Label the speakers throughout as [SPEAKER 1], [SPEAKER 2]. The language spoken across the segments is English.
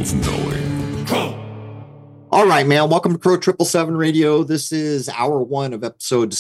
[SPEAKER 1] of knowing.
[SPEAKER 2] All right, man. Welcome to Crow 777 Radio. This is hour one of episode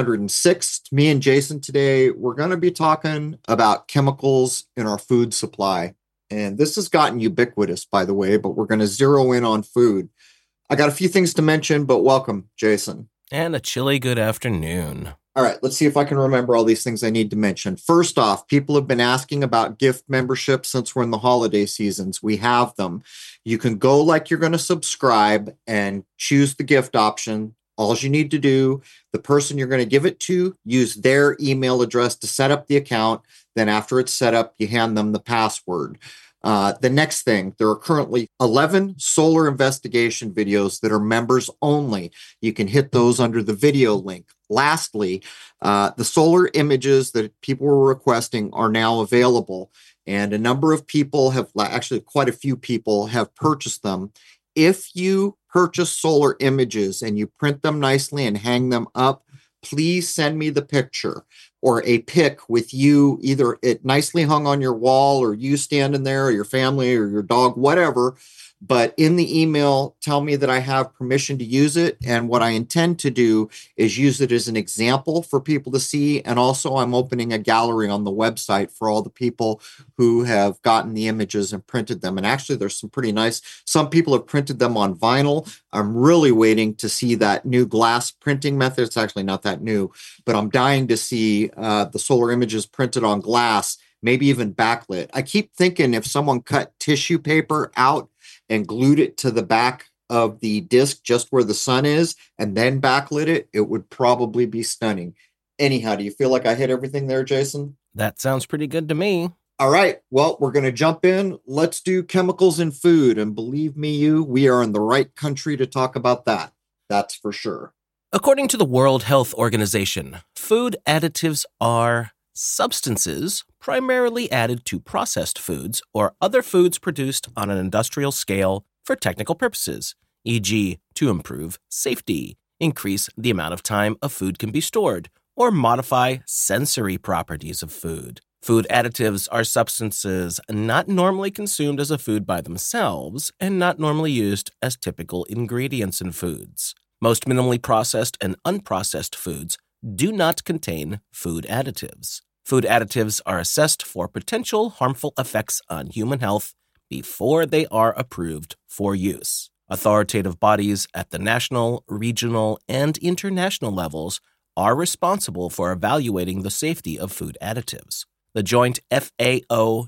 [SPEAKER 2] 606. Me and Jason today, we're going to be talking about chemicals in our food supply. And this has gotten ubiquitous, by the way, but we're going to zero in on food. I got a few things to mention, but welcome, Jason.
[SPEAKER 3] And a chilly good afternoon.
[SPEAKER 2] All right, let's see if I can remember all these things I need to mention. First off, people have been asking about gift memberships since we're in the holiday seasons. We have them. You can go like you're going to subscribe and choose the gift option. All you need to do, the person you're going to give it to, use their email address to set up the account. Then after it's set up, you hand them the password. The next thing, there are currently 11 solar investigation videos that are members only. You can hit those under the video link. Lastly, the solar images that people were requesting are now available. And a number of people have, actually quite a few people have purchased them. If you purchase solar images and you print them nicely and hang them up, please send me the picture or a pic with you, either it nicely hung on your wall or you standing there or your family or your dog, whatever. But in the email, tell me that I have permission to use it. And what I intend to do is use it as an example for people to see. And also I'm opening a gallery on the website for all the people who have gotten the images and printed them. And actually there's some pretty nice, some people have printed them on vinyl. I'm really waiting to see that new glass printing method. It's actually not that new, but I'm dying to see the solar images printed on glass, maybe even backlit. I keep thinking if someone cut tissue paper out and glued it to the back of the disc just where the sun is and then backlit it, it would probably be stunning. Anyhow, do you feel like I hit everything there, Jason?
[SPEAKER 3] That sounds pretty good to me.
[SPEAKER 2] All right. Well, we're going to jump in. Let's do chemicals in food. And believe me, we are in the right country to talk about that. That's for sure.
[SPEAKER 3] According to the World Health Organization, food additives are substances primarily added to processed foods or other foods produced on an industrial scale for technical purposes, e.g., to improve safety, increase the amount of time a food can be stored, or modify sensory properties of food. Food additives are substances not normally consumed as a food by themselves and not normally used as typical ingredients in foods. Most minimally processed and unprocessed foods do not contain food additives. Food additives are assessed for potential harmful effects on human health before they are approved for use. Authoritative bodies at the national, regional, and international levels are responsible for evaluating the safety of food additives. The joint FAO/WHO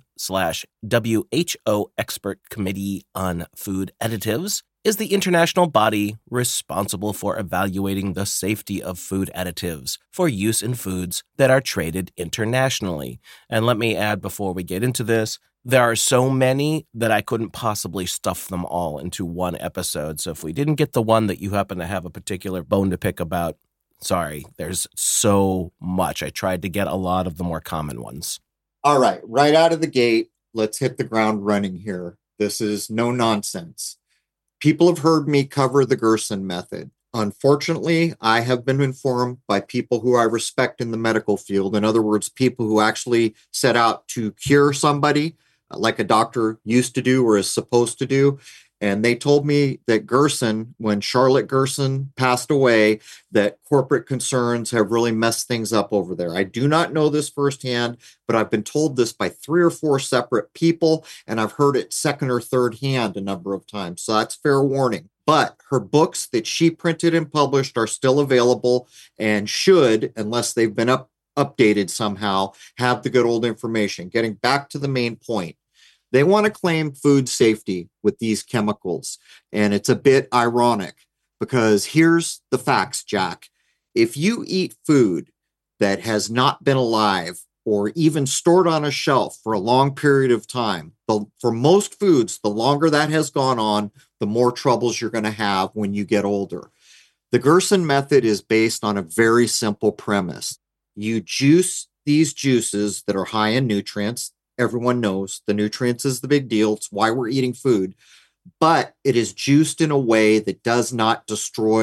[SPEAKER 3] Expert Committee on Food Additives is the international body responsible for evaluating the safety of food additives for use in foods that are traded internationally. And let me add before we get into this, there are so many that I couldn't possibly stuff them all into one episode. So if we didn't get the one that you happen to have a particular bone to pick about, sorry, there's so much. I tried to get a lot of the more common ones.
[SPEAKER 2] All right out of the gate, let's hit the ground running here. This is no nonsense. People have heard me cover the Gerson method. Unfortunately, I have been informed by people who I respect in the medical field, in other words, people who actually set out to cure somebody, like a doctor used to do or is supposed to do. And they told me that Gerson, when Charlotte Gerson passed away, that corporate concerns have really messed things up over there. I do not know this firsthand, but I've been told this by 3 or 4 separate people, and I've heard it second or third hand a number of times. So that's fair warning. But her books that she printed and published are still available and should, unless they've been updated somehow, have the good old information. Getting back to the main point. They want to claim food safety with these chemicals. And it's a bit ironic because here's the facts, Jack. If you eat food that has not been alive or even stored on a shelf for a long period of time, for most foods, the longer that has gone on, the more troubles you're going to have when you get older. The Gerson method is based on a very simple premise. You juice these juices that are high in nutrients. Everyone knows the nutrients is the big deal. It's why we're eating food. But it is juiced in a way that does not destroy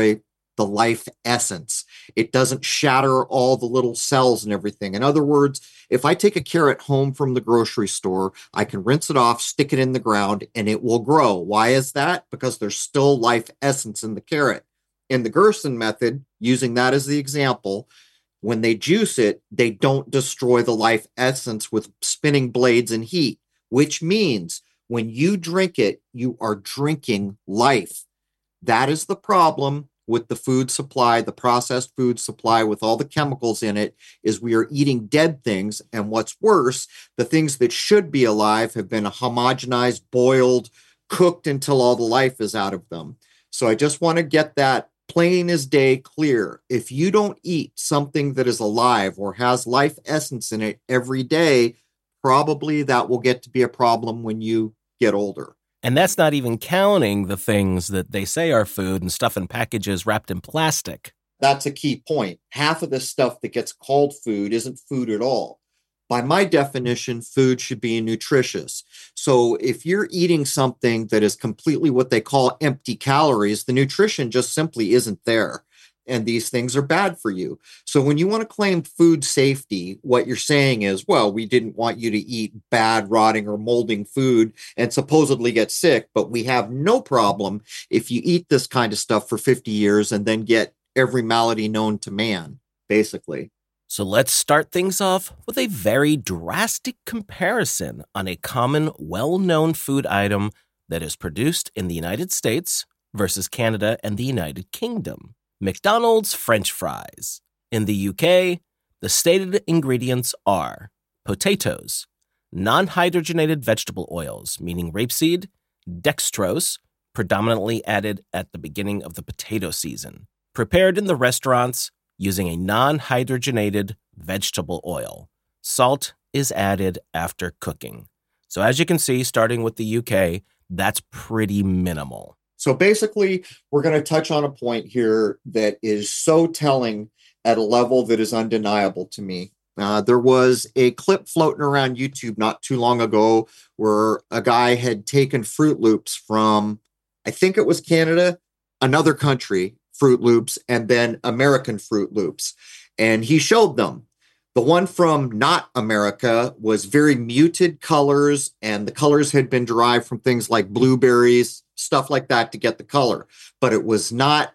[SPEAKER 2] the life essence. It doesn't shatter all the little cells and everything. In other words, if I take a carrot home from the grocery store, I can rinse it off, stick it in the ground, and it will grow. Why is that? Because there's still life essence in the carrot. In the Gerson method, using that as the example, when they juice it, they don't destroy the life essence with spinning blades and heat, which means when you drink it, you are drinking life. That is the problem with the food supply, the processed food supply with all the chemicals in it, is we are eating dead things. And what's worse, the things that should be alive have been homogenized, boiled, cooked until all the life is out of them. So I just want to get that plain as day clear. If you don't eat something that is alive or has life essence in it every day, probably that will get to be a problem when you get older.
[SPEAKER 3] And that's not even counting the things that they say are food and stuff in packages wrapped in plastic.
[SPEAKER 2] That's a key point. Half of the stuff that gets called food isn't food at all. By my definition, food should be nutritious. So if you're eating something that is completely what they call empty calories, the nutrition just simply isn't there. And these things are bad for you. So when you want to claim food safety, what you're saying is, well, we didn't want you to eat bad, rotting, or molding food and supposedly get sick, but we have no problem if you eat this kind of stuff for 50 years and then get every malady known to man, basically.
[SPEAKER 3] So let's start things off with a very drastic comparison on a common, well-known food item that is produced in the United States versus Canada and the United Kingdom. McDonald's French fries. In the UK, the stated ingredients are potatoes, non-hydrogenated vegetable oils, meaning rapeseed, dextrose, predominantly added at the beginning of the potato season, prepared in the restaurants using a non-hydrogenated vegetable oil. Salt is added after cooking. So as you can see, starting with the UK, that's pretty minimal.
[SPEAKER 2] So basically, we're going to touch on a point here that is so telling at a level that is undeniable to me. There was a clip floating around YouTube not too long ago where a guy had taken Fruit Loops from, I think it was Canada, another country, Fruit Loops, and then American Fruit Loops. And he showed them. The one from not America was very muted colors, and the colors had been derived from things like blueberries, stuff like that to get the color. But it was not,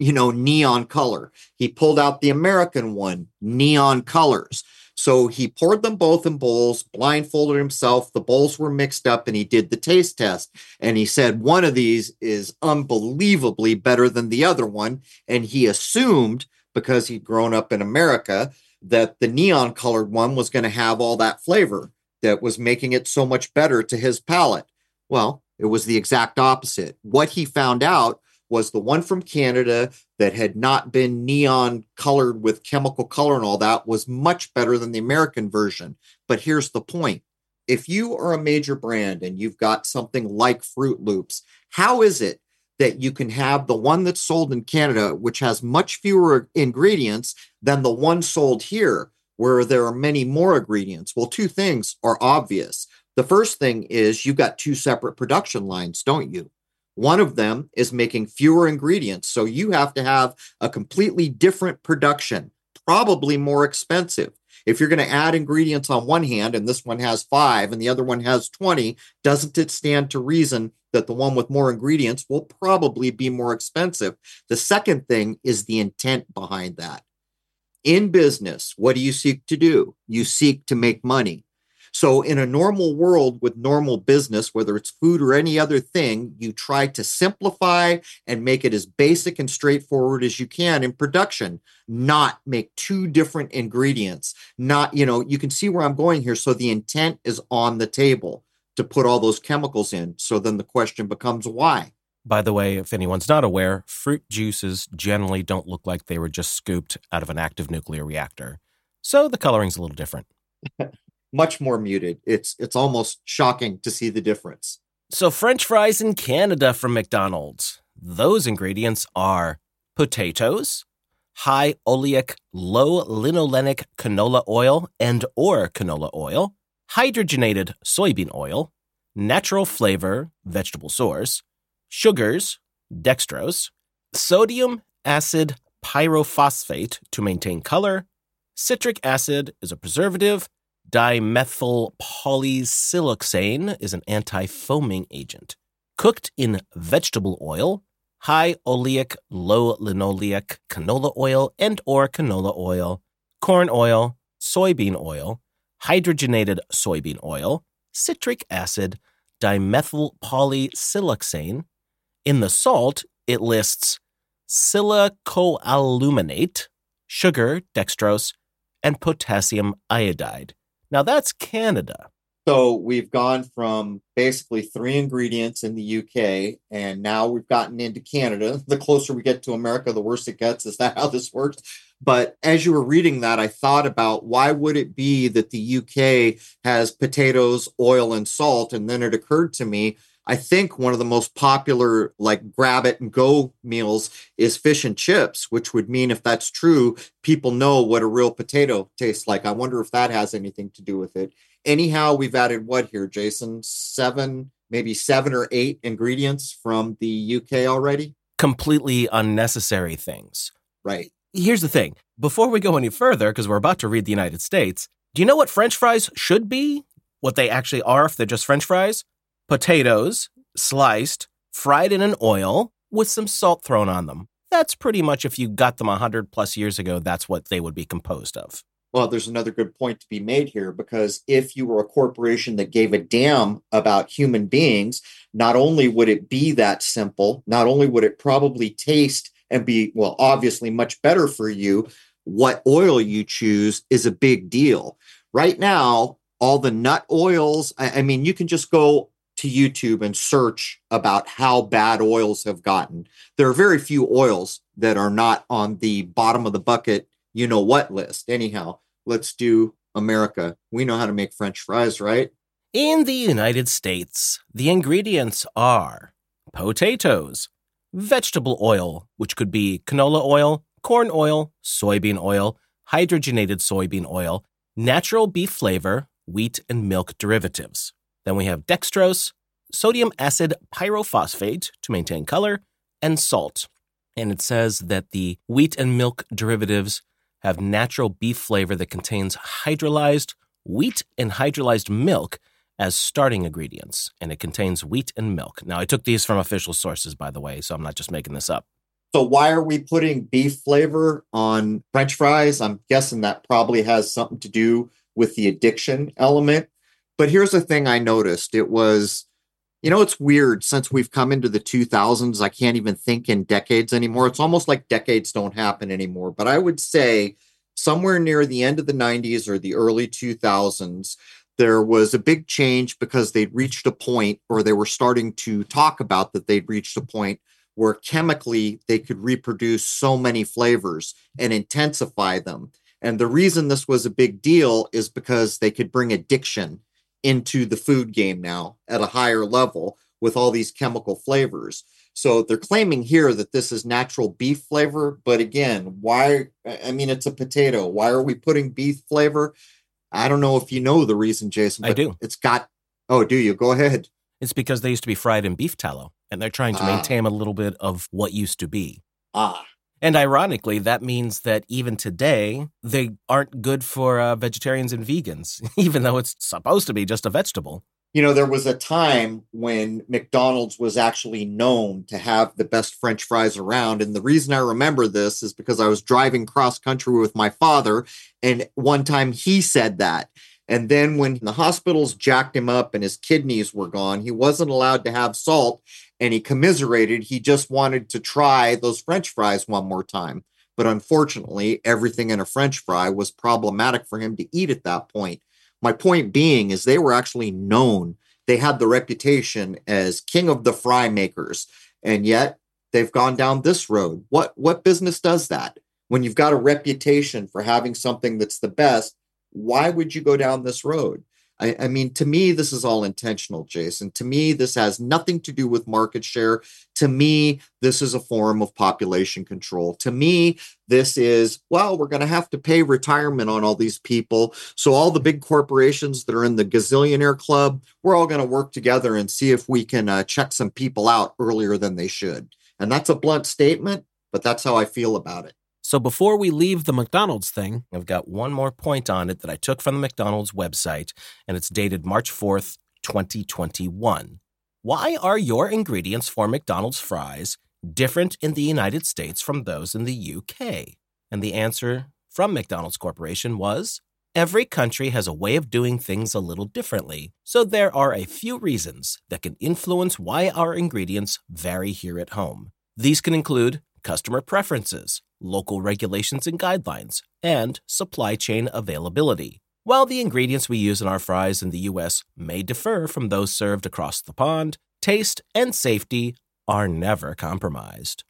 [SPEAKER 2] neon color. He pulled out the American one, neon colors. So he poured them both in bowls, blindfolded himself. The bowls were mixed up, and he did the taste test. And he said one of these is unbelievably better than the other one. And he assumed, because he'd grown up in America, that the neon colored one was going to have all that flavor that was making it so much better to his palate. Well, it was the exact opposite. What he found out was the one from Canada that had not been neon colored with chemical color and all that was much better than the American version. But here's the point. If you are a major brand and you've got something like Fruit Loops, how is it that you can have the one that's sold in Canada, which has much fewer ingredients than the one sold here, where there are many more ingredients? Well, two things are obvious. The first thing is you've got two separate production lines, don't you? One of them is making fewer ingredients, so you have to have a completely different production, probably more expensive. If you're going to add ingredients on one hand, and this one has 5 and the other one has 20, doesn't it stand to reason that the one with more ingredients will probably be more expensive? The second thing is the intent behind that. In business, what do you seek to do? You seek to make money. So in a normal world with normal business, whether it's food or any other thing, you try to simplify and make it as basic and straightforward as you can in production, not make two different ingredients. You can see where I'm going here. So the intent is on the table to put all those chemicals in. So then the question becomes why?
[SPEAKER 3] By the way, if anyone's not aware, fruit juices generally don't look like they were just scooped out of an active nuclear reactor. So the coloring's a little different.
[SPEAKER 2] Much more muted. It's almost shocking to see the difference.
[SPEAKER 3] So French fries in Canada from McDonald's. Those ingredients are potatoes, high oleic, low linolenic canola oil and or canola oil, hydrogenated soybean oil, natural flavor, vegetable source, sugars, dextrose, sodium acid pyrophosphate to maintain color. Citric acid is a preservative. Dimethyl polysiloxane is an anti-foaming agent. Cooked in vegetable oil, high oleic, low linoleic canola oil and or canola oil, corn oil, soybean oil, hydrogenated soybean oil, citric acid, dimethyl polysiloxane. In the salt, it lists silicoaluminate, sugar, dextrose, and potassium iodide. Now that's Canada.
[SPEAKER 2] So we've gone from basically 3 ingredients in the UK, and now we've gotten into Canada. The closer we get to America, the worse it gets. Is that how this works? But as you were reading that, I thought about why would it be that the UK has potatoes, oil, and salt? And then it occurred to me, I think one of the most popular, like grab it and go meals is fish and chips, which would mean if that's true, people know what a real potato tastes like. I wonder if that has anything to do with it. Anyhow, we've added what here, Jason? 7, maybe 7 or 8 ingredients from the UK already?
[SPEAKER 3] Completely unnecessary things.
[SPEAKER 2] Right.
[SPEAKER 3] Here's the thing. Before we go any further, because we're about to read the United States, do you know what French fries should be? What they actually are if they're just French fries? Potatoes, sliced, fried in an oil, with some salt thrown on them. That's pretty much, if you got them 100 plus years ago, that's what they would be composed of.
[SPEAKER 2] Well, there's another good point to be made here, because if you were a corporation that gave a damn about human beings, not only would it be that simple, not only would it probably taste and be, well, obviously much better for you, what oil you choose is a big deal. Right now, all the nut oils, I mean, you can just go to YouTube and search about how bad oils have gotten. There are very few oils that are not on the bottom of the bucket, you know what list. Anyhow, let's do America. We know how to make French fries, right?
[SPEAKER 3] In the United States, the ingredients are potatoes, vegetable oil, which could be canola oil, corn oil, soybean oil, hydrogenated soybean oil, natural beef flavor, wheat and milk derivatives. Then we have dextrose, sodium acid pyrophosphate to maintain color, and salt. And it says that the wheat and milk derivatives have natural beef flavor that contains hydrolyzed wheat and hydrolyzed milk as starting ingredients. And it contains wheat and milk. Now, I took these from official sources, by the way, so I'm not just making this up.
[SPEAKER 2] So why are we putting beef flavor on French fries? I'm guessing that probably has something to do with the addiction element. But here's the thing I noticed. It was, it's weird. Since we've come into the 2000s, I can't even think in decades anymore. It's almost like decades don't happen anymore. But I would say somewhere near the end of the 90s or the early 2000s, there was a big change because they'd reached a point, or they were starting to talk about that they'd reached a point where chemically they could reproduce so many flavors and intensify them. And the reason this was a big deal is because they could bring addiction into the food game now at a higher level with all these chemical flavors. So they're claiming here that this is natural beef flavor. But again, why? I mean, it's a potato. Why are we putting beef flavor? I don't know if you know the reason, Jason. But
[SPEAKER 3] I do.
[SPEAKER 2] It's got, oh, do you? Go ahead.
[SPEAKER 3] It's because they used to be fried in beef tallow, and they're trying to maintain a little bit of what used to be. And ironically, that means that even today, they aren't good for vegetarians and vegans, even though it's supposed to be just a vegetable.
[SPEAKER 2] There was a time when McDonald's was actually known to have the best French fries around. And the reason I remember this is because I was driving cross country with my father, and one time he said that. And then when the hospitals jacked him up and his kidneys were gone, he wasn't allowed to have salt, and he commiserated. He just wanted to try those French fries one more time. But unfortunately, everything in a French fry was problematic for him to eat at that point. My point being is they were actually known. They had the reputation as king of the fry makers. And yet they've gone down this road. What business does that? When you've got a reputation for having something that's the best, why would you go down this road? I mean, to me, this is all intentional, Jason. To me, this has nothing to do with market share. To me, this is a form of population control. To me, this is, well, we're going to have to pay retirement on all these people. So all the big corporations that are in the gazillionaire club, we're all going to work together and see if we can check some people out earlier than they should. And that's a blunt statement, but that's how I feel about it.
[SPEAKER 3] So before we leave the McDonald's thing, I've got one more point on it that I took from the McDonald's website, and it's dated March 4th, 2021. Why are your ingredients for McDonald's fries different in the United States from those in the UK? And the answer from McDonald's Corporation was, every country has a way of doing things a little differently, so there are a few reasons that can influence why our ingredients vary here at home. These can include customer preferences, local regulations and guidelines, and supply chain availability. While the ingredients we use in our fries in the U.S. may differ from those served across the pond, taste and safety are never compromised.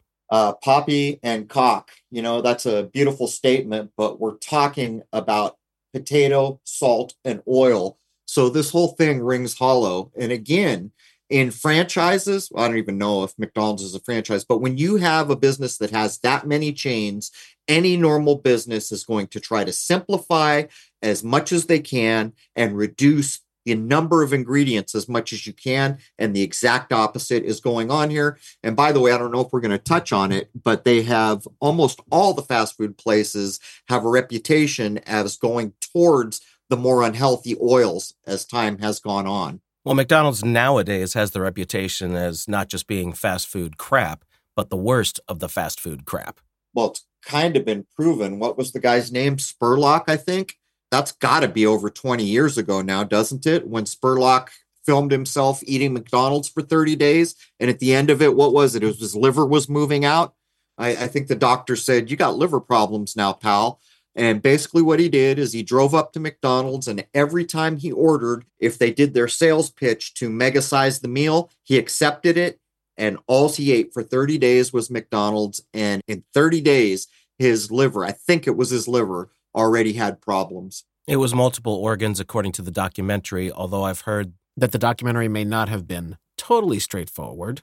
[SPEAKER 2] Poppy and cock, that's a beautiful statement, but we're talking about potato, salt, and oil. So this whole thing rings hollow. And again, in franchises, I don't even know if McDonald's is a franchise, but when you have a business that has that many chains, any normal business is going to try to simplify as much as they can and reduce the number of ingredients as much as you can. And the exact opposite is going on here. And by the way, I don't know if we're going to touch on it, but they have almost all the fast food places have a reputation as going towards the more unhealthy oils as time has gone on.
[SPEAKER 3] Well, McDonald's nowadays has the reputation as not just being fast food crap, but the worst of the fast food crap.
[SPEAKER 2] Well, it's kind of been proven. What was the guy's name? Spurlock, I think. That's got to be over 20 years ago now, doesn't it? When Spurlock filmed himself eating McDonald's for 30 days. And at the end of it, what was it? It was his liver was moving out. I think the doctor said, you got liver problems now, pal. And basically what he did is he drove up to McDonald's, and every time he ordered, if they did their sales pitch to mega size the meal, he accepted it. And all he ate for 30 days was McDonald's. And in 30 days, his liver, I think it was his liver, already had problems.
[SPEAKER 3] It was multiple organs, according to the documentary, although I've heard that the documentary may not have been totally straightforward.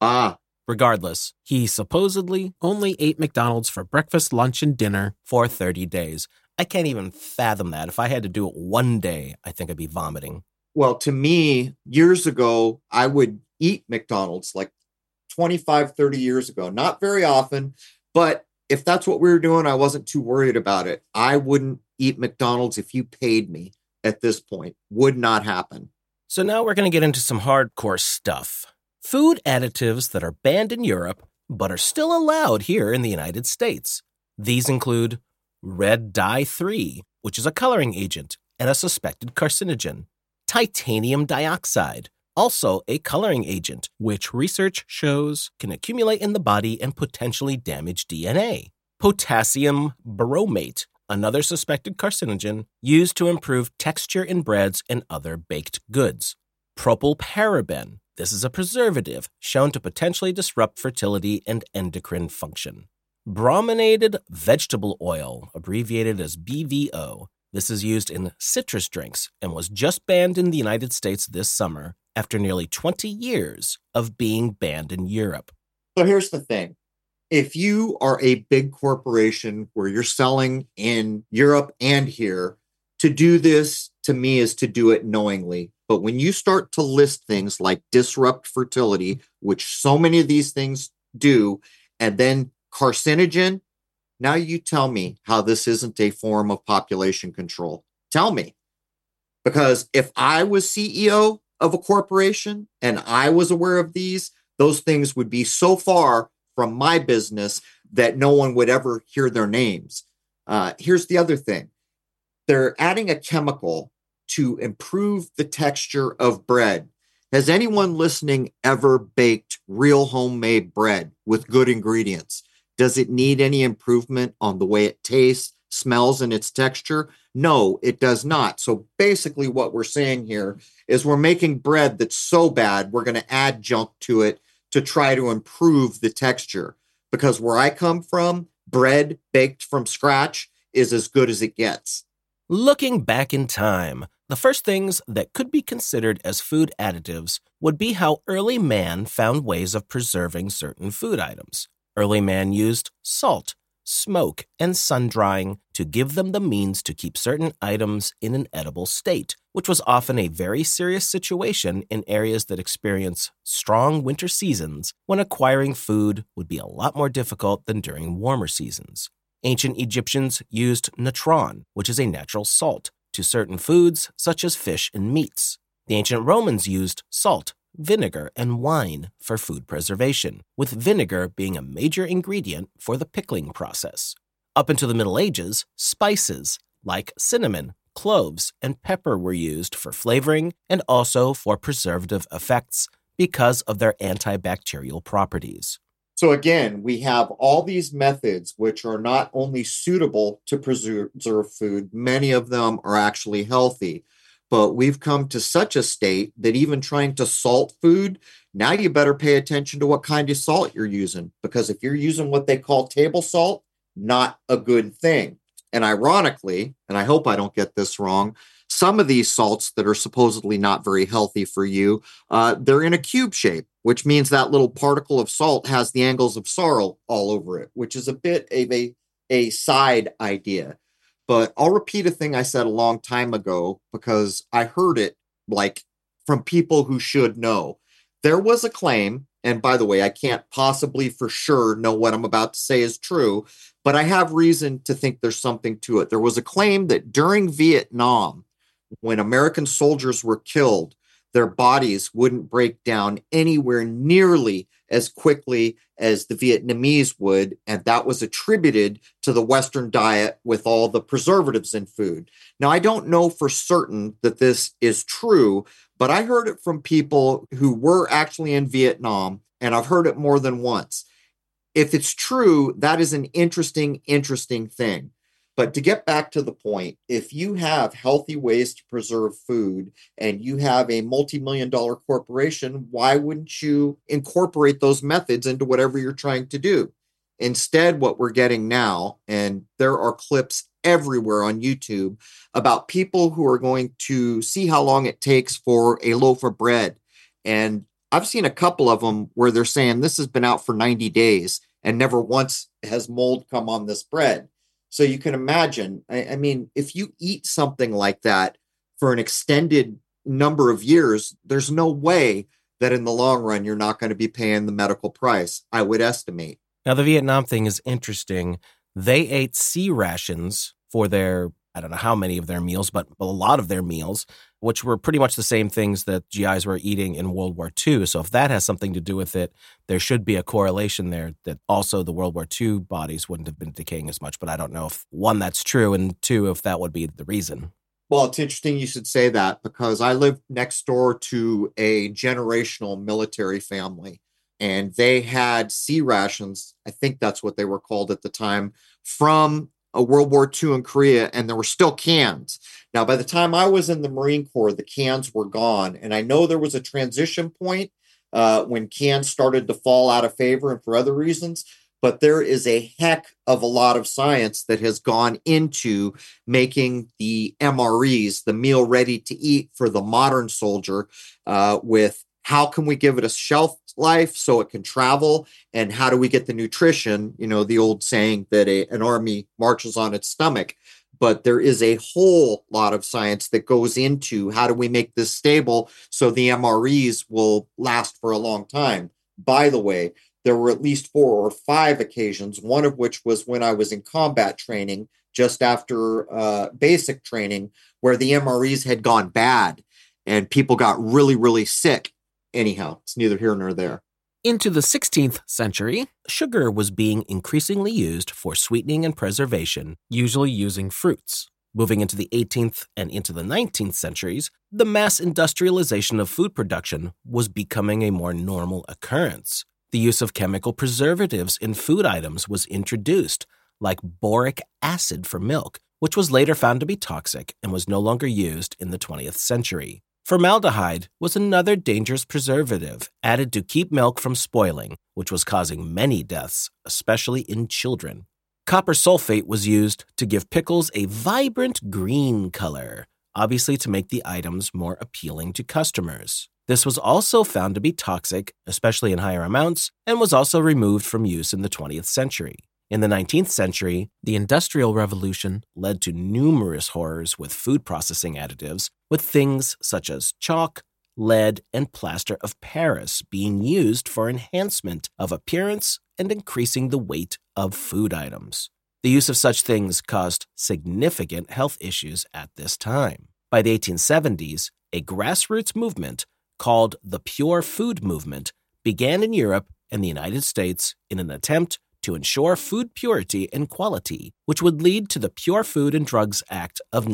[SPEAKER 3] Regardless, he supposedly only ate McDonald's for breakfast, lunch, and dinner for 30 days. I can't even fathom that. If I had to do it one day, I think I'd be vomiting.
[SPEAKER 2] Well, to me, years ago, I would eat McDonald's like 25, 30 years ago. Not very often, but if that's what we were doing, I wasn't too worried about it. I wouldn't eat McDonald's if you paid me at this point. Would not happen.
[SPEAKER 3] So now we're going to get into some hardcore stuff. Food additives that are banned in Europe, but are still allowed here in the United States. These include red dye 3, which is a coloring agent and a suspected carcinogen. Titanium dioxide, also a coloring agent, which research shows can accumulate in the body and potentially damage DNA. Potassium bromate, another suspected carcinogen, used to improve texture in breads and other baked goods. Propylparaben. This is a preservative shown to potentially disrupt fertility and endocrine function. Brominated vegetable oil, abbreviated as BVO. This is used in citrus drinks and was just banned in the United States this summer after nearly 20 years of being banned in Europe.
[SPEAKER 2] So here's the thing. If you are a big corporation where you're selling in Europe and here, to do this, to me, is to do it knowingly. But when you start to list things like disrupt fertility, which so many of these things do, and then carcinogen, now you tell me how this isn't a form of population control. Tell me. Because if I was CEO of a corporation and I was aware of these, those things would be so far from my business that no one would ever hear their names. Here's the other thing. They're adding a chemical to improve the texture of bread. Has anyone listening ever baked real homemade bread with good ingredients? Does it need any improvement on the way it tastes, smells, and its texture? No, it does not. So basically what we're saying here is we're making bread that's so bad, we're going to add junk to it to try to improve the texture. Because where I come from, bread baked from scratch is as good as it gets.
[SPEAKER 3] Looking back in time, the first things that could be considered as food additives would be how early man found ways of preserving certain food items. Early man used salt, smoke, and sun drying to give them the means to keep certain items in an edible state, which was often a very serious situation in areas that experience strong winter seasons when acquiring food would be a lot more difficult than during warmer seasons. Ancient Egyptians used natron, which is a natural salt, to certain foods such as fish and meats. The ancient Romans used salt, vinegar, and wine for food preservation, with vinegar being a major ingredient for the pickling process. Up until the Middle Ages, spices like cinnamon, cloves, and pepper were used for flavoring and also for preservative effects because of their antibacterial properties.
[SPEAKER 2] So again, we have all these methods which are not only suitable to preserve food, many of them are actually healthy. But we've come to such a state that even trying to salt food, now you better pay attention to what kind of salt you're using. Because if you're using what they call table salt, not a good thing. And ironically, and I hope I don't get this wrong, some of these salts that are supposedly not very healthy for you, they're in a cube shape, which means that little particle of salt has the angles of sorrow all over it, which is a bit of a side idea. But I'll repeat a thing I said a long time ago because I heard it like from people who should know. There was a claim, and by the way, I can't possibly for sure know what I'm about to say is true, but I have reason to think there's something to it. There was a claim that during Vietnam, when American soldiers were killed, their bodies wouldn't break down anywhere nearly as quickly as the Vietnamese would, and that was attributed to the Western diet with all the preservatives in food. Now, I don't know for certain that this is true, but I heard it from people who were actually in Vietnam, and I've heard it more than once. If it's true, that is an interesting thing. But to get back to the point, if you have healthy ways to preserve food and you have a multi-million-dollar corporation, why wouldn't you incorporate those methods into whatever you're trying to do? Instead, what we're getting now, and there are clips everywhere on YouTube about people who are going to see how long it takes for a loaf of bread. And I've seen a couple of them where they're saying this has been out for 90 days and never once has mold come on this bread. So you can imagine, I mean, if you eat something like that for an extended number of years, there's no way that in the long run, you're not going to be paying the medical price, I would estimate.
[SPEAKER 3] Now, the Vietnam thing is interesting. They ate C rations for their, I don't know how many of their meals, but a lot of their meals, which were pretty much the same things that GIs were eating in World War II. So if that has something to do with it, there should be a correlation there that also the World War II bodies wouldn't have been decaying as much. But I don't know if, one, that's true, and two, if that would be the reason.
[SPEAKER 2] Well, it's interesting you should say that because I lived next door to a generational military family, and they had C rations, I think that's what they were called at the time, from World War II in Korea, and there were still cans. Now, by the time I was in the Marine Corps, the cans were gone. And I know there was a transition point when cans started to fall out of favor and for other reasons. But there is a heck of a lot of science that has gone into making the MREs, the meal ready to eat for the modern soldier, with how can we give it a shelf life so it can travel, and how do we get the nutrition, you know, the old saying that an army marches on its stomach. But there is a whole lot of science that goes into how do we make this stable so the MREs will last for a long time. By the way, there were at least 4 or 5 occasions, one of which was when I was in combat training just after basic training, where the MREs had gone bad and people got really sick. Anyhow, it's neither here nor there.
[SPEAKER 3] Into the 16th century, sugar was being increasingly used for sweetening and preservation, usually using fruits. Moving into the 18th and into the 19th centuries, the mass industrialization of food production was becoming a more normal occurrence. The use of chemical preservatives in food items was introduced, like boric acid for milk, which was later found to be toxic and was no longer used in the 20th century. Formaldehyde was another dangerous preservative added to keep milk from spoiling, which was causing many deaths, especially in children. Copper sulfate was used to give pickles a vibrant green color, obviously to make the items more appealing to customers. This was also found to be toxic, especially in higher amounts, and was also removed from use in the 20th century. In the 19th century, the Industrial Revolution led to numerous horrors with food processing additives, with things such as chalk, lead, and plaster of Paris being used for enhancement of appearance and increasing the weight of food items. The use of such things caused significant health issues at this time. By the 1870s, a grassroots movement called the Pure Food Movement began in Europe and the United States in an attempt to ensure food purity and quality, which would lead to the Pure Food and Drugs Act of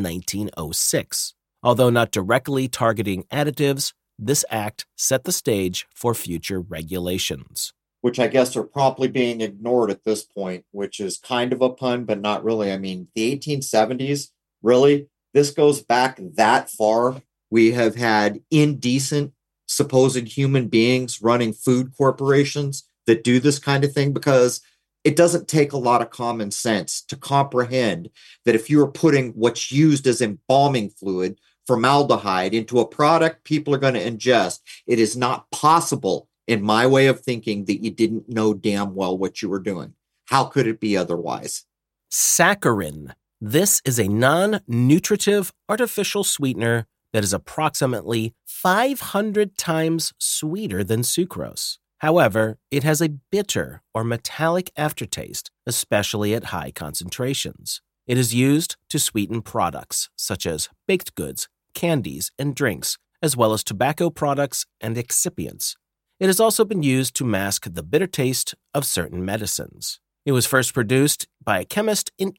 [SPEAKER 3] 1906. Although not directly targeting additives, this act set the stage for future regulations.
[SPEAKER 2] Which I guess are probably being ignored at this point, which is kind of a pun, but not really. I mean, the 1870s, really? This goes back that far. We have had indecent, supposed human beings running food corporations that do this kind of thing, because it doesn't take a lot of common sense to comprehend that if you are putting what's used as embalming fluid, formaldehyde, into a product people are going to ingest, it is not possible, in my way of thinking, that you didn't know damn well what you were doing. How could it be otherwise?
[SPEAKER 3] Saccharin. This is a non-nutritive artificial sweetener that is approximately 500 times sweeter than sucrose. However, it has a bitter or metallic aftertaste, especially at high concentrations. It is used to sweeten products such as baked goods, candies, and drinks, as well as tobacco products and excipients. It has also been used to mask the bitter taste of certain medicines. It was first produced by a chemist in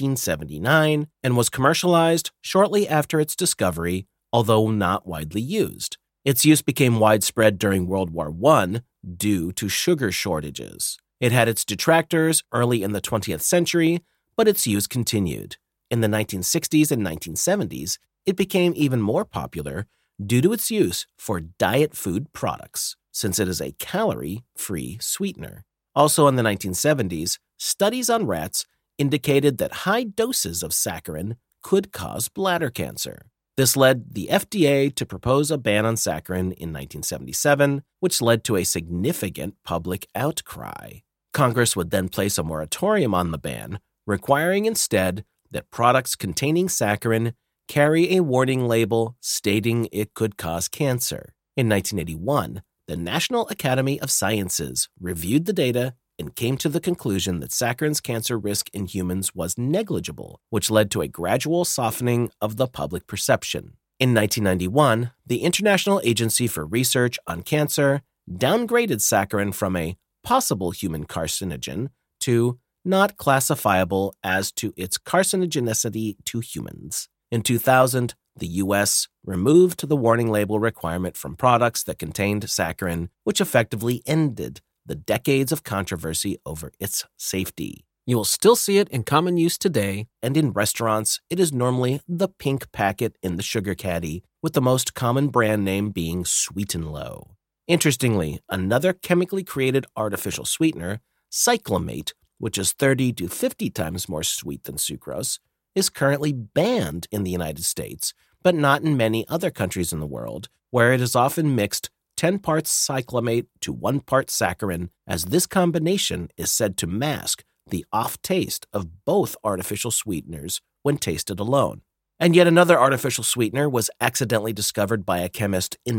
[SPEAKER 3] 1879 and was commercialized shortly after its discovery, although not widely used. Its use became widespread during World War I due to sugar shortages. It had its detractors early in the 20th century, but its use continued. In the 1960s and 1970s, it became even more popular due to its use for diet food products, since it is a calorie-free sweetener. Also in the 1970s, studies on rats indicated that high doses of saccharin could cause bladder cancer. This led the FDA to propose a ban on saccharin in 1977, which led to a significant public outcry. Congress would then place a moratorium on the ban, requiring instead that products containing saccharin carry a warning label stating it could cause cancer. In 1981, the National Academy of Sciences reviewed the data and came to the conclusion that saccharin's cancer risk in humans was negligible, which led to a gradual softening of the public perception. In 1991, the International Agency for Research on Cancer downgraded saccharin from a possible human carcinogen to not classifiable as to its carcinogenicity to humans. In 2000, the U.S. removed the warning label requirement from products that contained saccharin, which effectively ended the decades of controversy over its safety. You will still see it in common use today, and in restaurants, it is normally the pink packet in the sugar caddy, with the most common brand name being Sweet and Low. Interestingly, another chemically created artificial sweetener, cyclamate, which is 30 to 50 times more sweet than sucrose, is currently banned in the United States, but not in many other countries in the world, where it is often mixed 10 parts cyclamate to 1 part saccharin, as this combination is said to mask the off taste of both artificial sweeteners when tasted alone. And yet another artificial sweetener was accidentally discovered by a chemist in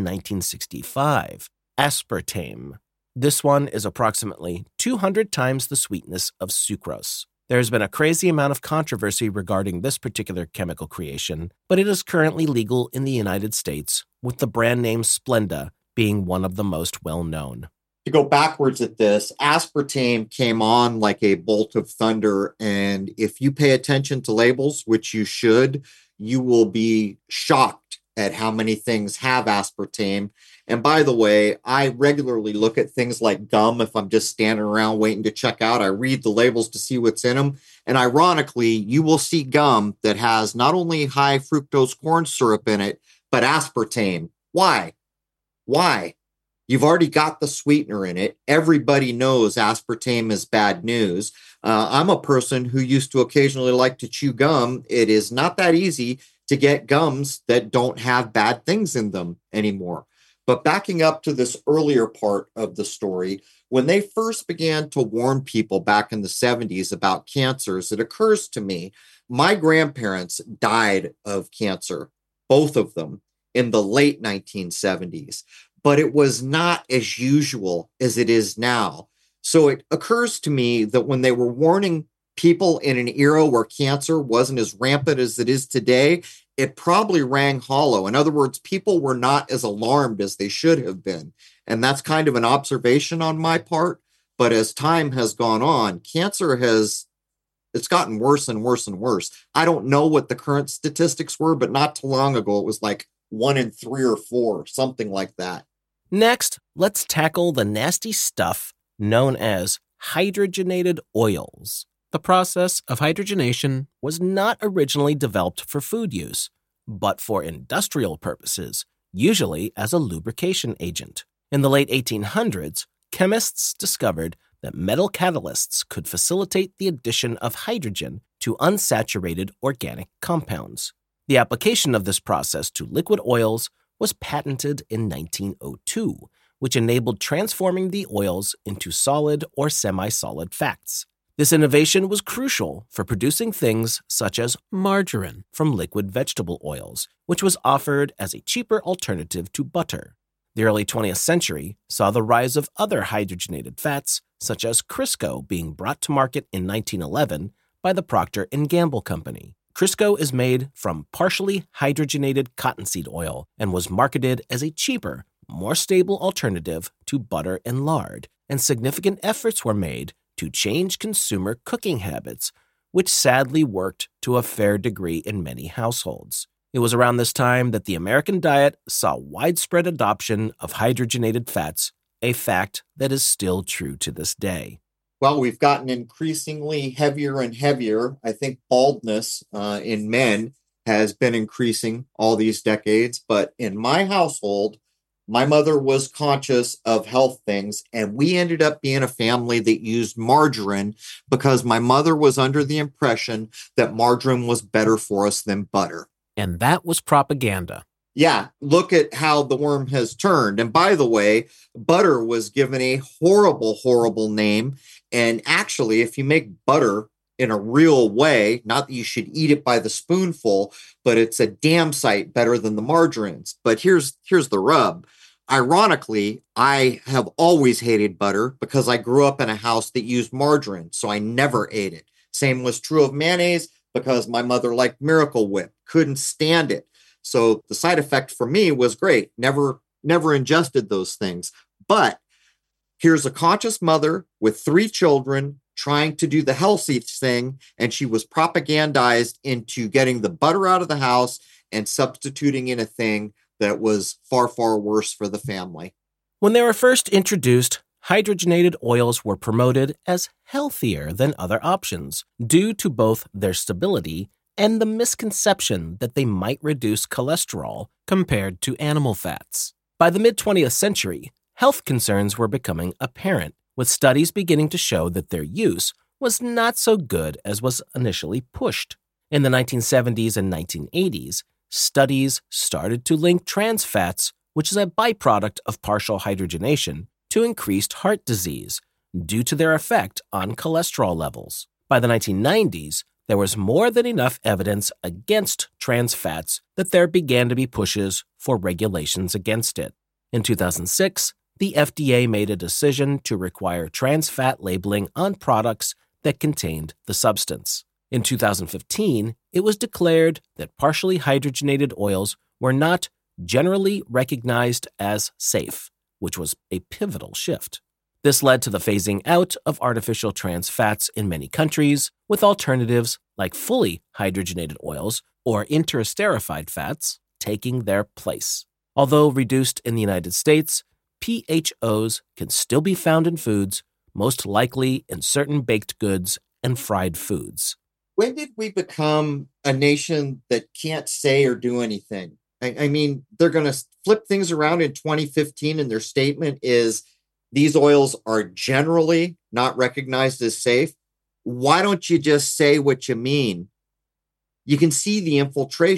[SPEAKER 3] 1965, aspartame. This one is approximately 200 times the sweetness of sucrose. There has been a crazy amount of controversy regarding this particular chemical creation, but it is currently legal in the United States, with the brand name Splenda being one of the most well-known.
[SPEAKER 2] To go backwards at this, aspartame came on like a bolt of thunder, and if you pay attention to labels, which you should, you will be shocked at how many things have aspartame. And by the way, I regularly look at things like gum if I'm just standing around waiting to check out. I read the labels to see what's in them. And ironically, you will see gum that has not only high fructose corn syrup in it, but aspartame. Why? Why? You've already got the sweetener in it. Everybody knows aspartame is bad news. I'm a person who used to occasionally like to chew gum. It is not that easy to get gums that don't have bad things in them anymore. But backing up to this earlier part of the story, When they first began to warn people back in the 70s about cancers, it occurs to me my grandparents died of cancer, both of them, in the late 1970s, but it was not as usual as it is now. So it occurs to me that when they were warning people in an era where cancer wasn't as rampant as it is today, it probably rang hollow. In other words, people were not as alarmed as they should have been. And that's kind of an observation on my part. But as time has gone on, cancer has it's gotten worse and worse and worse. I don't know what the current statistics were, but not too long ago, it was like 1 in 3 or 4, something like that.
[SPEAKER 3] Next, let's tackle the nasty stuff known as hydrogenated oils. The process of hydrogenation was not originally developed for food use, but for industrial purposes, usually as a lubrication agent. In the late 1800s, chemists discovered that metal catalysts could facilitate the addition of hydrogen to unsaturated organic compounds. The application of this process to liquid oils was patented in 1902, which enabled transforming the oils into solid or semi-solid fats. This innovation was crucial for producing things such as margarine from liquid vegetable oils, which was offered as a cheaper alternative to butter. The early 20th century saw the rise of other hydrogenated fats, such as Crisco, being brought to market in 1911 by the Procter & Gamble Company. Crisco is made from partially hydrogenated cottonseed oil and was marketed as a cheaper, more stable alternative to butter and lard, and significant efforts were made to change consumer cooking habits, which sadly worked to a fair degree in many households. It was around this time that the American diet saw widespread adoption of hydrogenated fats, a fact that is still true to this day.
[SPEAKER 2] Well, we've gotten increasingly heavier and heavier. I think baldness in men has been increasing all these decades. But in my household, my mother was conscious of health things, and we ended up being a family that used margarine because my mother was under the impression that margarine was better for us than butter.
[SPEAKER 1] And that was propaganda.
[SPEAKER 2] Yeah, look at how the worm has turned. And by the way, butter was given a horrible, horrible name. And actually, if you make butter in a real way, not that you should eat it by the spoonful, but it's a damn sight better than the margarines. But here's the rub. Ironically, I have always hated butter because I grew up in a house that used margarine, so I never ate it. Same was true of mayonnaise because my mother liked Miracle Whip, couldn't stand it. So the side effect for me was great. Never ingested those things. But here's a conscious mother with 3 children trying to do the healthy thing, and she was propagandized into getting the butter out of the house and substituting in a thing that was far, far worse for the family.
[SPEAKER 3] When they were first introduced, hydrogenated oils were promoted as healthier than other options due to both their stability and the misconception that they might reduce cholesterol compared to animal fats. By the mid-20th century, health concerns were becoming apparent, with studies beginning to show that their use was not so good as was initially pushed. In the 1970s and 1980s, studies started to link trans fats, which is a byproduct of partial hydrogenation, to increased heart disease due to their effect on cholesterol levels. By the 1990s, there was more than enough evidence against trans fats that there began to be pushes for regulations against it. In 2006, the FDA made a decision to require trans fat labeling on products that contained the substance. In 2015, it was declared that partially hydrogenated oils were not generally recognized as safe, which was a pivotal shift. This led to the phasing out of artificial trans fats in many countries, with alternatives like fully hydrogenated oils or interesterified fats taking their place. Although reduced in the United States, PHOs can still be found in foods, most likely in certain baked goods and fried foods.
[SPEAKER 2] When did we become a nation that can't say or do anything? I mean, they're going to flip things around in 2015, and their statement is these oils are generally not recognized as safe. Why don't you just say what you mean? You can see the infiltration.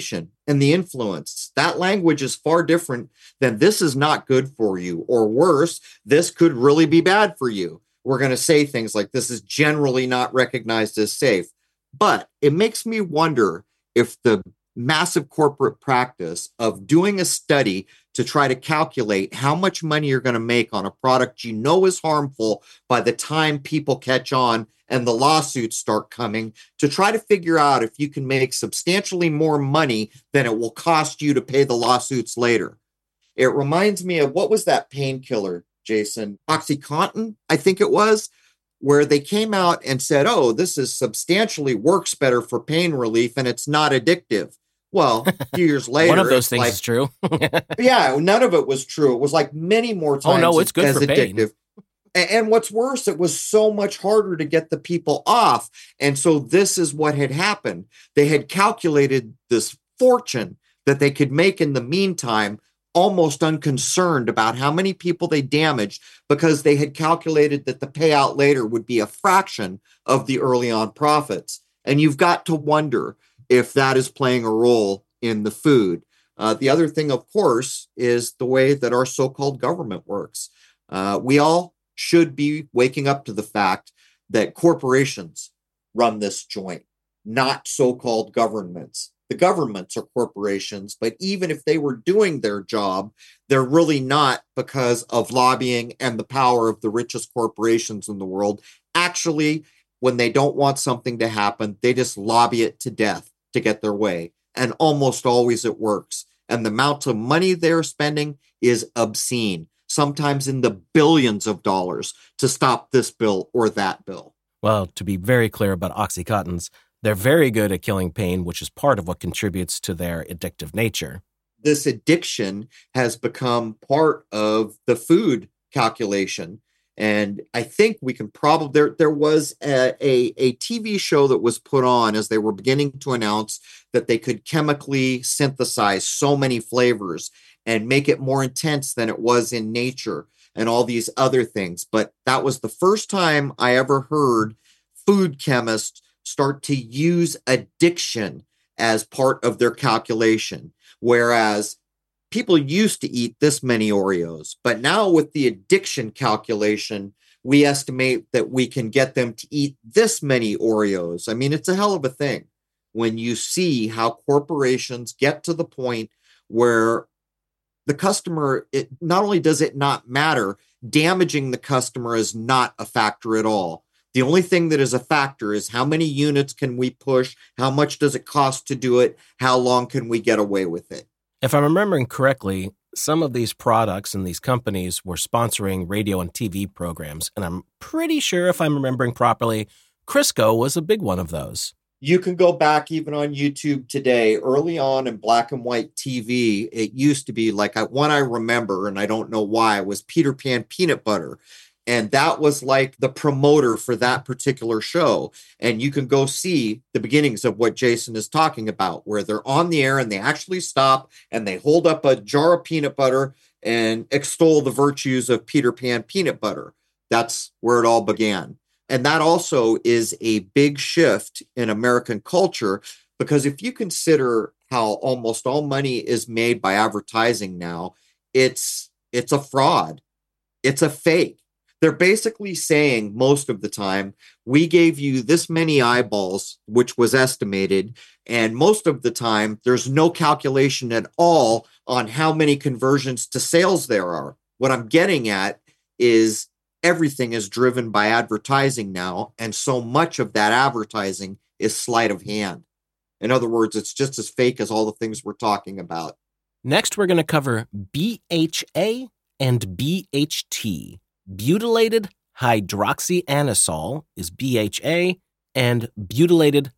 [SPEAKER 2] and the influence. That language is far different than this is not good for you, or worse, this could really be bad for you. We're going to say things like this is generally not recognized as safe. But it makes me wonder if the massive corporate practice of doing a study to try to calculate how much money you're going to make on a product you know is harmful by the time people catch on and the lawsuits start coming, to try to figure out if you can make substantially more money than it will cost you to pay the lawsuits later. It reminds me of, what was that painkiller, Jason? OxyContin, I think it was, where they came out and said, oh, this is substantially works better for pain relief and it's not addictive. Well, a few years later,
[SPEAKER 3] one of those things is true.
[SPEAKER 2] Yeah, none of it was true. It was like many more times
[SPEAKER 3] it's good for
[SPEAKER 2] addictive.
[SPEAKER 3] Pain.
[SPEAKER 2] And what's worse, it was so much harder to get the people off. And so this is what had happened. They had calculated this fortune that they could make in the meantime, almost unconcerned about how many people they damaged, because they had calculated that the payout later would be a fraction of the early on profits. And you've got to wonder if that is playing a role in the food. The other thing, of course, is the way that our so-called government works. We all should be waking up to the fact that corporations run this joint, not so-called governments. The governments are corporations, but even if they were doing their job, they're really not, because of lobbying and the power of the richest corporations in the world. Actually, when they don't want something to happen, they just lobby it to death to get their way. And almost always it works. And the amount of money they're spending is obscene, sometimes in the billions of dollars, to stop this bill or that bill.
[SPEAKER 3] Well, to be very clear about OxyContins, they're very good at killing pain, which is part of what contributes to their addictive nature.
[SPEAKER 2] This addiction has become part of the food calculation. And I think we can probably, there was a TV show that was put on as they were beginning to announce that they could chemically synthesize so many flavors and make it more intense than it was in nature and all these other things. But that was the first time I ever heard food chemists start to use addiction as part of their calculation. Whereas people used to eat this many Oreos, but now with the addiction calculation, we estimate that we can get them to eat this many Oreos. I mean, it's a hell of a thing when you see how corporations get to the point where the customer, it not only does it not matter, damaging the customer is not a factor at all. The only thing that is a factor is how many units can we push? How much does it cost to do it? How long can we get away with it?
[SPEAKER 3] If I'm remembering correctly, some of these products and these companies were sponsoring radio and TV programs, and I'm pretty sure, if I'm remembering properly, Crisco was a big one of those.
[SPEAKER 2] You can go back even on YouTube today. Early on in black and white TV, it used to be like one I remember, and I don't know why, was Peter Pan peanut butter. And that was like the promoter for that particular show. And you can go see the beginnings of what Jason is talking about, where they're on the air and they actually stop and they hold up a jar of peanut butter and extol the virtues of Peter Pan peanut butter. That's where it all began. And that also is a big shift in American culture, because if you consider how almost all money is made by advertising now, it's a fraud. It's a fake. They're basically saying most of the time, we gave you this many eyeballs, which was estimated. And most of the time, there's no calculation at all on how many conversions to sales there are. What I'm getting at is everything is driven by advertising now. And so much of that advertising is sleight of hand. In other words, it's just as fake as all the things we're talking about.
[SPEAKER 3] Next, we're going to cover BHA and BHT. Butylated hydroxyanisole is BHA, and butylated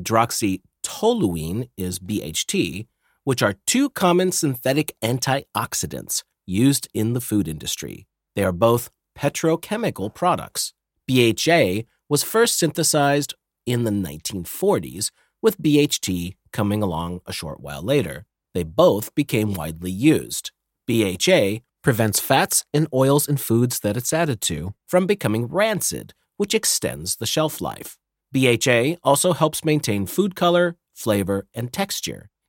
[SPEAKER 3] hydroxytoluene is BHT, which are two common synthetic antioxidants used in the food industry. They are both petrochemical products. BHA was first synthesized in the 1940s, with BHT coming along a short while later. They both became widely used. BHA prevents fats and oils in foods that it's added to from becoming rancid, which extends the shelf life. BHA also helps maintain food color, flavor, and texture.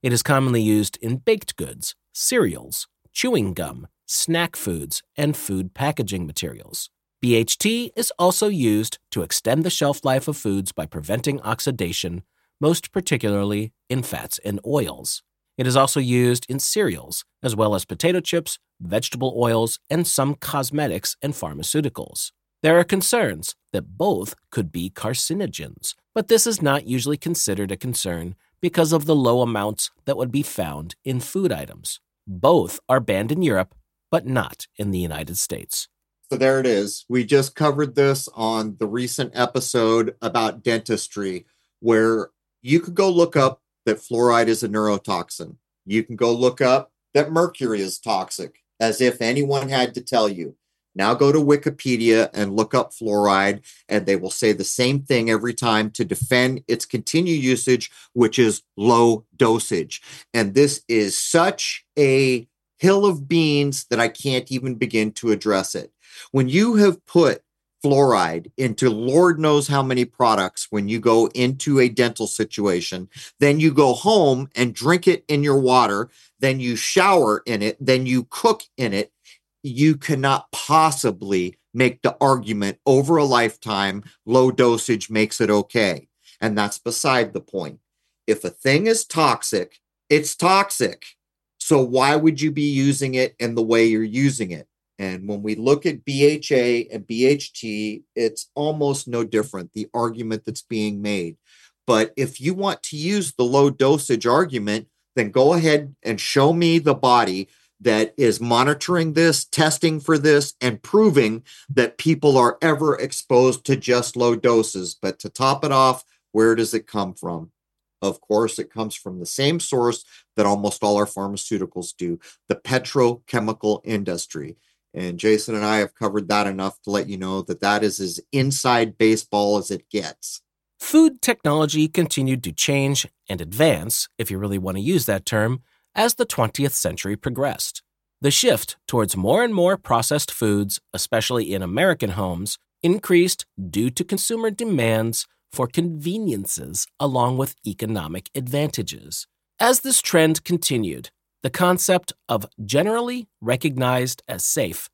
[SPEAKER 3] It is commonly used in baked goods, cereals, chewing gum, snack foods, and food packaging materials. BHT is also used to extend the shelf life of foods by preventing oxidation, most particularly in fats and oils. It is also used in cereals, as well as potato chips, vegetable oils, and some cosmetics and pharmaceuticals. There are concerns that both could be carcinogens, but this is not usually considered a concern because of the low amounts that would be found in food items. Both are banned in Europe, but not in the United States.
[SPEAKER 2] So there it is. We just covered this on the recent episode about dentistry, where you could go look up that fluoride is a neurotoxin. You can go look up that mercury is toxic, as if anyone had to tell you. Now go to Wikipedia and look up fluoride, and they will say the same thing every time to defend its continued usage, which is low dosage. And this is such a hill of beans that I can't even begin to address it. When you have put fluoride into Lord knows how many products, when you go into a dental situation, then you go home and drink it in your water, then you shower in it, then you cook in it, you cannot possibly make the argument over a lifetime low dosage makes it okay. And that's beside the point. If a thing is toxic, it's toxic. So why would you be using it in the way you're using it? And when we look at BHA and BHT, it's almost no different, the argument that's being made. But if you want to use the low dosage argument, then go ahead and show me the body that is monitoring this, testing for this, and proving that people are ever exposed to just low doses. But to top it off, where does it come from? Of course, it comes from the same source that almost all our pharmaceuticals do, the petrochemical industry. And Jason and I have covered that enough to let you know that that is as inside baseball as it gets.
[SPEAKER 3] Food technology continued to change and advance, if you really want to use that term, as the 20th century progressed. The shift towards more and more processed foods, especially in American homes, increased due to consumer demands for conveniences along with economic advantages. As this trend continued, the concept of generally recognized as safe,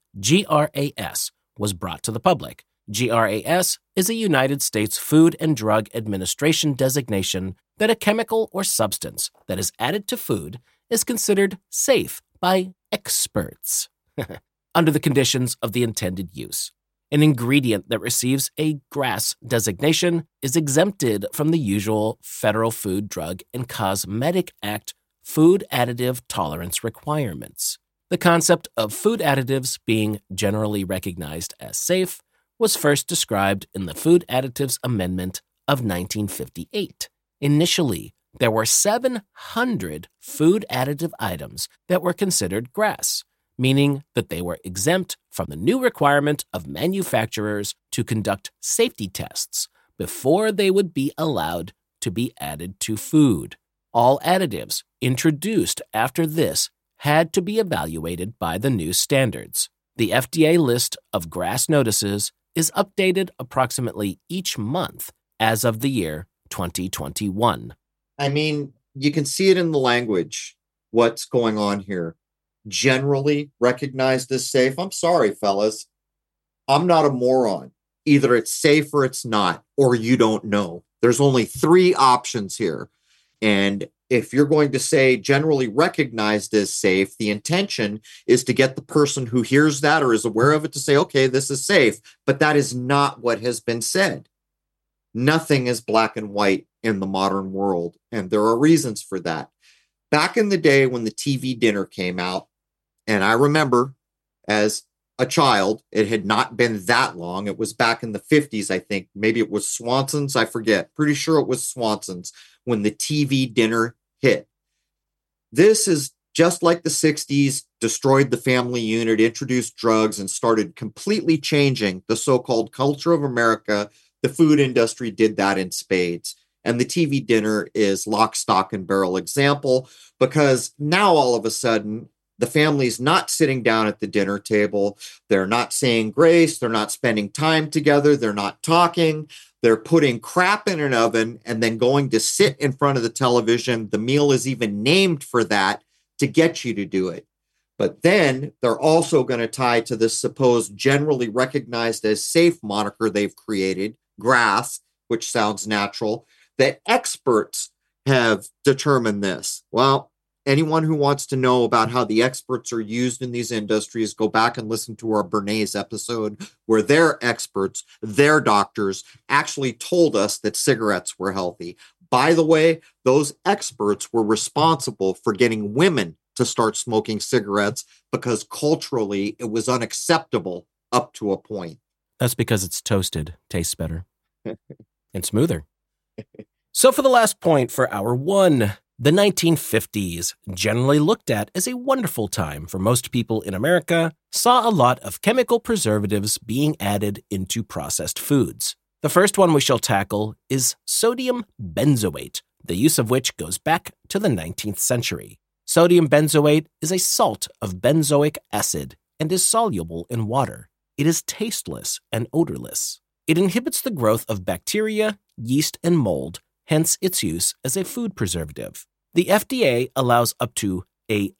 [SPEAKER 3] GRAS, was brought to the public. GRAS is a United States Food and Drug Administration designation that a chemical or substance that is added to food is considered safe by experts under the conditions of the intended use. An ingredient that receives a GRAS designation is exempted from the usual Federal Food, Drug, and Cosmetic Act food additive tolerance requirements. The concept of food additives being generally recognized as safe was first described in the Food Additives Amendment of 1958. Initially, there were 700 food additive items that were considered GRAS, meaning that they were exempt from the new requirement of manufacturers to conduct safety tests before they would be allowed to be added to food. All additives introduced after this had to be evaluated by the new standards. The FDA list of GRAS notices is updated approximately each month as of the year 2021.
[SPEAKER 2] I mean, you can see it in the language, what's going on here. Generally recognized as safe. I'm sorry, fellas. I'm not a moron. Either it's safe or it's not, or you don't know. There's only 3 options here. And if you're going to say generally recognized as safe, the intention is to get the person who hears that or is aware of it to say, okay, this is safe. But that is not what has been said. Nothing is black and white in the modern world. And there are reasons for that. Back in the day when the TV dinner came out, and I remember as a child, it had not been that long. It was back in the 50s, I think. Maybe it was Swanson's. I forget. Pretty sure it was Swanson's when the TV dinner hit. This is just like the 60s, destroyed the family unit, introduced drugs, and started completely changing the so-called culture of America. The food industry did that in spades. And the TV dinner is lock, stock, and barrel example, because now all of a sudden, the family's not sitting down at the dinner table. They're not saying grace. They're not spending time together. They're not talking. They're putting crap in an oven and then going to sit in front of the television. The meal is even named for that to get you to do it. But then they're also going to tie to this supposed generally recognized as safe moniker they've created, grass, which sounds natural, that experts have determined this. Well, anyone who wants to know about how the experts are used in these industries, go back and listen to our Bernays episode where their experts, their doctors, actually told us that cigarettes were healthy. By the way, those experts were responsible for getting women to start smoking cigarettes because culturally it was unacceptable up to a point.
[SPEAKER 3] That's because it's toasted, tastes better, and smoother. So for the last point for hour one, the 1950s, generally looked at as a wonderful time for most people in America, saw a lot of chemical preservatives being added into processed foods. The first one we shall tackle is sodium benzoate, the use of which goes back to the 19th century. Sodium benzoate is a salt of benzoic acid and is soluble in water. It is tasteless and odorless. It inhibits the growth of bacteria, yeast, and mold, hence its use as a food preservative. The FDA allows up to a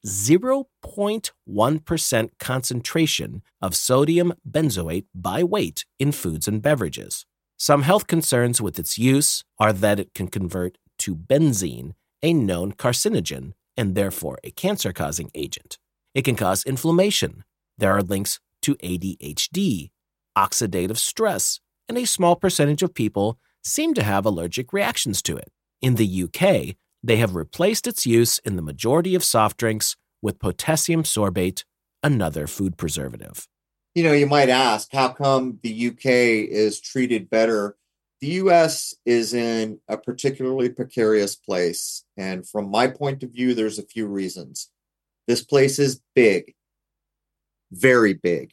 [SPEAKER 3] 0.1% concentration of sodium benzoate by weight in foods and beverages. Some health concerns with its use are that it can convert to benzene, a known carcinogen, and therefore a cancer-causing agent. It can cause inflammation. There are links to ADHD, oxidative stress, and a small percentage of people seem to have allergic reactions to it. In the UK, they have replaced its use in the majority of soft drinks with potassium sorbate, another food preservative.
[SPEAKER 2] You know, you might ask, how come the UK is treated better? The US is in a particularly precarious place. And from my point of view, there's a few reasons. This place is big, very big.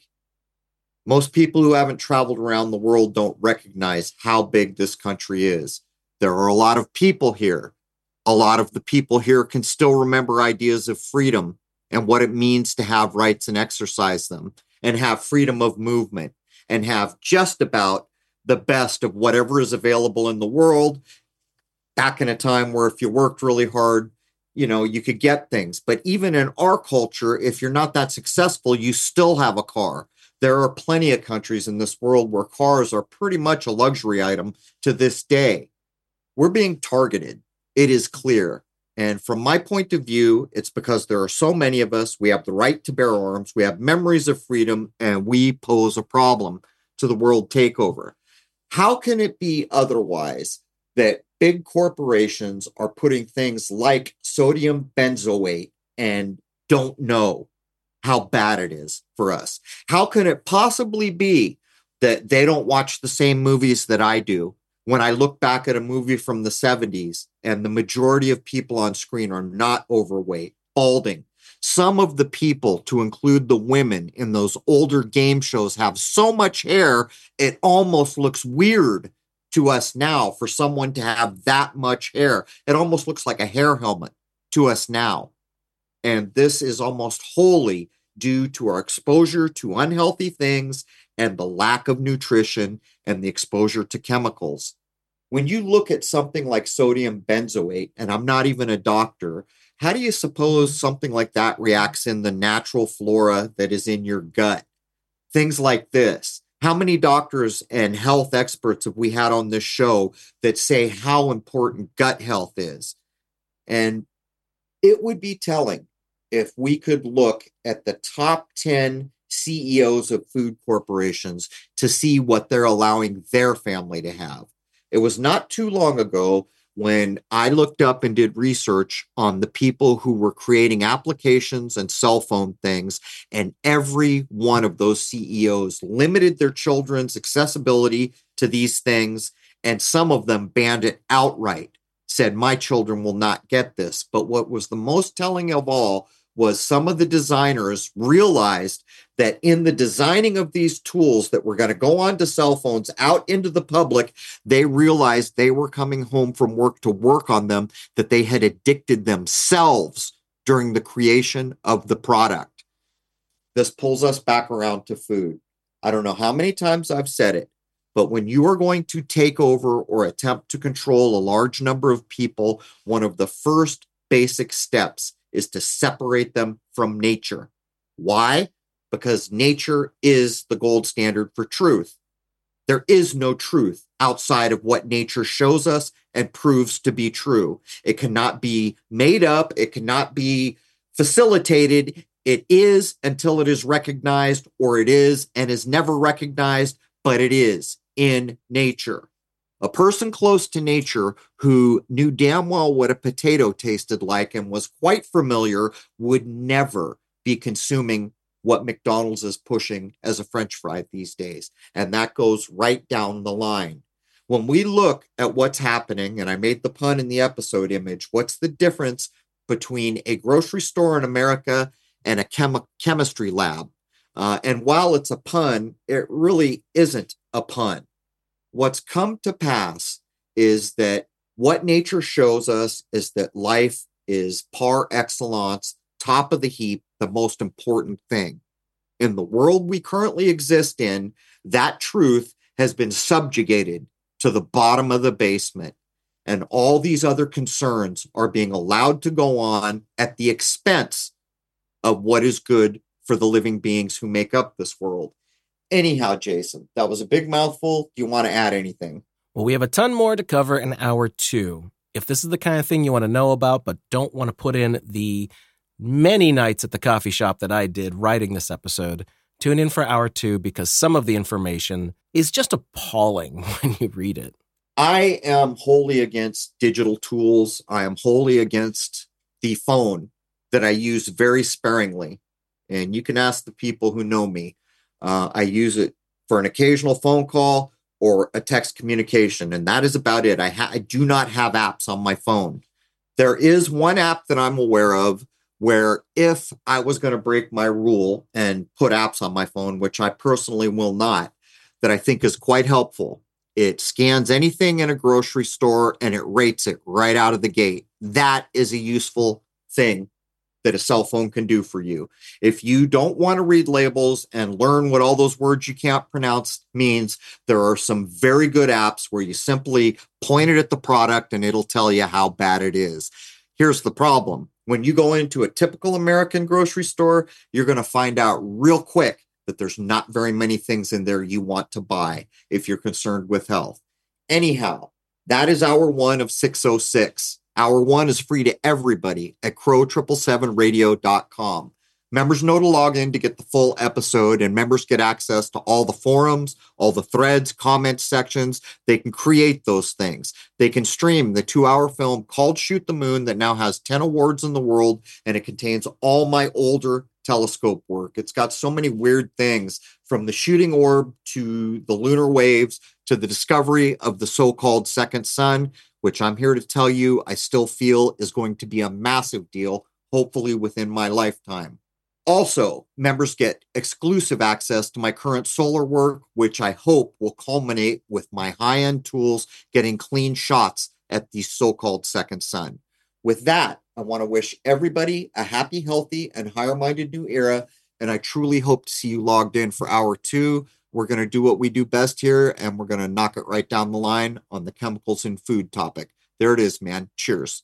[SPEAKER 2] Most people who haven't traveled around the world don't recognize how big this country is. There are a lot of people here. A lot of the people here can still remember ideas of freedom and what it means to have rights and exercise them, and have freedom of movement, and have just about the best of whatever is available in the world. Back in a time where if you worked really hard, you could get things. But even in our culture, if you're not that successful, you still have a car. There are plenty of countries in this world where cars are pretty much a luxury item to this day. We're being targeted. It is clear. And from my point of view, it's because there are so many of us. We have the right to bear arms. We have memories of freedom, and we pose a problem to the world takeover. How can it be otherwise that big corporations are putting things like sodium benzoate and don't know how bad it is for us? How can it possibly be that they don't watch the same movies that I do? When I look back at a movie from the 70s and the majority of people on screen are not overweight, balding. Some of the people, to include the women in those older game shows, have so much hair, it almost looks weird to us now for someone to have that much hair. It almost looks like a hair helmet to us now. And this is almost wholly due to our exposure to unhealthy things and the lack of nutrition and the exposure to chemicals. When you look at something like sodium benzoate, and I'm not even a doctor, how do you suppose something like that reacts in the natural flora that is in your gut? Things like this. How many doctors and health experts have we had on this show that say how important gut health is? And it would be telling if we could look at the top 10 CEOs of food corporations to see what they're allowing their family to have. It was not too long ago when I looked up and did research on the people who were creating applications and cell phone things, and every one of those CEOs limited their children's accessibility to these things, and some of them banned it outright, said, my children will not get this. But what was the most telling of all was some of the designers realized that in the designing of these tools that were going to go onto cell phones out into the public, they realized they were coming home from work to work on them, that they had addicted themselves during the creation of the product. This pulls us back around to food. I don't know how many times I've said it, But when you are going to take over or attempt to control a large number of people, one of the first basic steps is to separate them from nature. Why? Because nature is the gold standard for truth. There is no truth outside of what nature shows us and proves to be true. It cannot be made up. It cannot be facilitated. It is until it is recognized, or it is and is never recognized, but it is in nature. A person close to nature who knew damn well what a potato tasted like and was quite familiar would never be consuming what McDonald's is pushing as a French fry these days. And that goes right down the line. When we look at what's happening, and I made the pun in the episode image, what's the difference between a grocery store in America and a chemistry lab? And while it's a pun, it really isn't a pun. What's come to pass is that what nature shows us is that life is par excellence, top of the heap, the most important thing. In the world we currently exist in, that truth has been subjugated to the bottom of the basement. And all these other concerns are being allowed to go on at the expense of what is good for the living beings who make up this world. Anyhow, Jason, that was a big mouthful. Do you want to add anything?
[SPEAKER 3] Well, we have a ton more to cover in hour 2. If this is the kind of thing you want to know about but don't want to put in the many nights at the coffee shop that I did writing this episode, tune in for hour 2 because some of the information is just appalling when you read it.
[SPEAKER 2] I am wholly against digital tools. I am wholly against the phone that I use very sparingly. And you can ask the people who know me. I use it for an occasional phone call or a text communication, and that is about it. I do not have apps on my phone. There is one app that I'm aware of where if I was going to break my rule and put apps on my phone, which I personally will not, that I think is quite helpful. It scans anything in a grocery store and it rates it right out of the gate. That is a useful thing that a cell phone can do for you. If you don't want to read labels and learn what all those words you can't pronounce means, there are some very good apps where you simply point it at the product and it'll tell you how bad it is. Here's the problem. When you go into a typical American grocery store, you're going to find out real quick that there's not very many things in there you want to buy if you're concerned with health. Anyhow, that is hour 1 of 606. Hour 1 is free to everybody at crow777radio.com. Members know to log in to get the full episode, and members get access to all the forums, all the threads, comment sections. They can create those things. They can stream the 2-hour film called Shoot the Moon that now has 10 awards in the world, and it contains all my older telescope work. It's got so many weird things, from the shooting orb to the lunar waves to the discovery of the so-called second sun, which I'm here to tell you I still feel is going to be a massive deal, hopefully within my lifetime. Also, members get exclusive access to my current solar work, which I hope will culminate with my high-end tools getting clean shots at the so-called second sun. With that, I want to wish everybody a happy, healthy, and higher-minded new era, and I truly hope to see you logged in for hour 2. We're going to do what we do best here, and we're going to knock it right down the line on the chemicals in food topic. There it is, man. Cheers.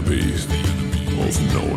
[SPEAKER 4] enemy of knowing.